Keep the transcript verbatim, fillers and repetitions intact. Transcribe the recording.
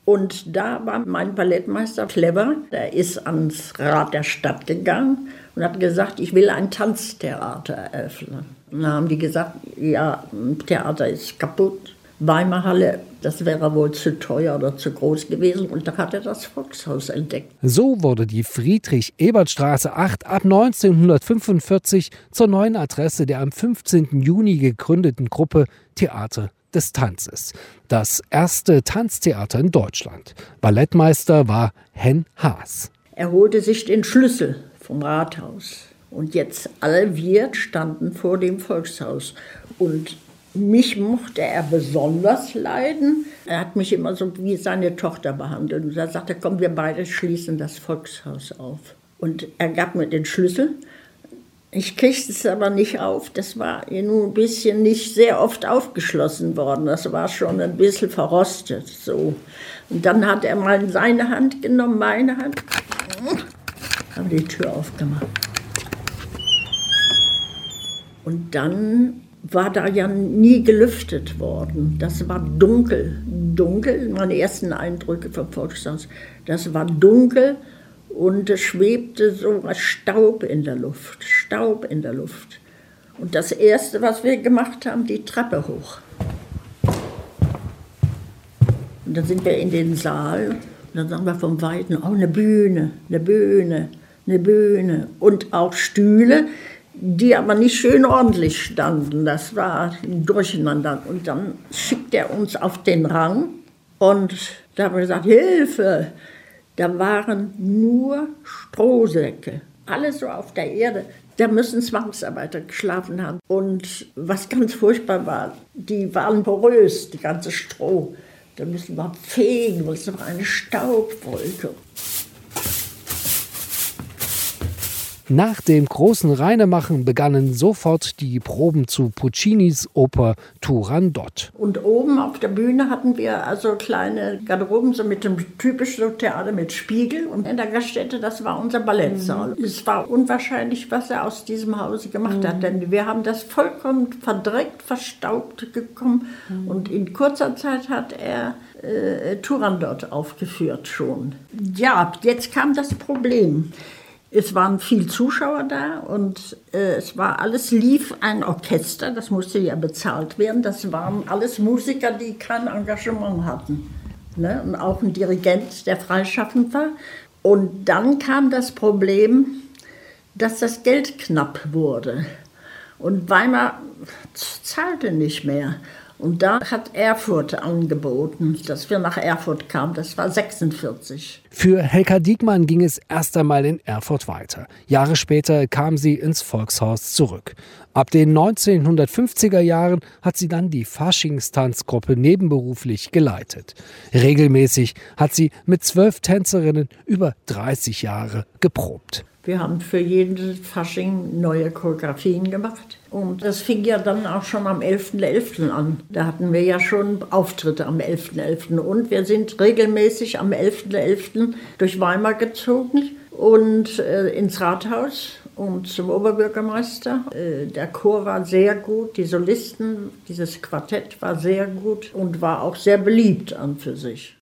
Und da war mein Ballettmeister clever, der ist ans Rat der Stadt gegangen und hat gesagt, ich will ein Tanztheater eröffnen. Und dann haben die gesagt, ja, ein Theater ist kaputt. Weimarhalle, das wäre wohl zu teuer oder zu groß gewesen. Und da hat er das Volkshaus entdeckt. So wurde die Friedrich-Ebert-Straße acht ab neunzehnhundertfünfundvierzig zur neuen Adresse der am fünfzehnten Juni gegründeten Gruppe Theater des Tanzes. Das erste Tanztheater in Deutschland. Ballettmeister war Hen Haas. Er holte sich den Schlüssel vom Rathaus. Und jetzt alle wir standen vor dem Volkshaus. Und mich mochte er besonders leiden. Er hat mich immer so wie seine Tochter behandelt. Und er sagte, komm, wir beide schließen das Volkshaus auf. Und er gab mir den Schlüssel. Ich kriegte es aber nicht auf. Das war nur ein bisschen nicht sehr oft aufgeschlossen worden. Das war schon ein bisschen verrostet. So. Und dann hat er mal seine Hand genommen, meine Hand, haben die Tür aufgemacht. Und dann war da ja nie gelüftet worden. Das war dunkel, dunkel, meine ersten Eindrücke vom Volkshaus. Das war dunkel und es schwebte so was Staub in der Luft, Staub in der Luft. Und das Erste, was wir gemacht haben, die Treppe hoch. Und dann sind wir in den Saal und dann sagen wir vom Weiten, oh, eine Bühne, eine Bühne, eine Bühne und auch Stühle, die aber nicht schön ordentlich standen. Das war ein Durcheinander. Und dann schickt er uns auf den Rang und da haben wir gesagt, Hilfe! Da waren nur Strohsäcke, alles so auf der Erde. Da müssen Zwangsarbeiter geschlafen haben. Und was ganz furchtbar war, die waren porös, die ganze Stroh. Da müssen wir fegen, weil es war eine Staubwolke. Nach dem großen Reinemachen begannen sofort die Proben zu Puccinis Oper Turandot. Und oben auf der Bühne hatten wir also kleine Garderoben, so mit dem typischen Theater mit Spiegel. Und in der Gaststätte, das war unser Ballettsaal. Mhm. Es war unwahrscheinlich, was er aus diesem Hause gemacht mhm. hat. Denn wir haben das vollkommen verdreckt, verstaubt gekommen. Mhm. Und in kurzer Zeit hat er äh, Turandot aufgeführt schon. Ja, jetzt kam das Problem. Es waren viele Zuschauer da und äh, es war alles, lief ein Orchester, das musste ja bezahlt werden. Das waren alles Musiker, die kein Engagement hatten. Ne? Und auch ein Dirigent, der freischaffend war. Und dann kam das Problem, dass das Geld knapp wurde. Und Weimar zahlte nicht mehr. Und da hat Erfurt angeboten, dass wir nach Erfurt kamen. Das war sechsundvierzig. Für Helka Diekmann ging es erst einmal in Erfurt weiter. Jahre später kam sie ins Volkshaus zurück. Ab den neunzehnhundertfünfziger Jahren hat sie dann die Faschingstanzgruppe nebenberuflich geleitet. Regelmäßig hat sie mit zwölf Tänzerinnen über dreißig Jahre geprobt. Wir haben für jeden Fasching neue Choreografien gemacht. Und das fing ja dann auch schon am elften elften an. Da hatten wir ja schon Auftritte am elften elften Und wir sind regelmäßig am elften elften durch Weimar gezogen und äh, ins Rathaus und zum Oberbürgermeister. Äh, der Chor war sehr gut, die Solisten, dieses Quartett war sehr gut und war auch sehr beliebt an für sich.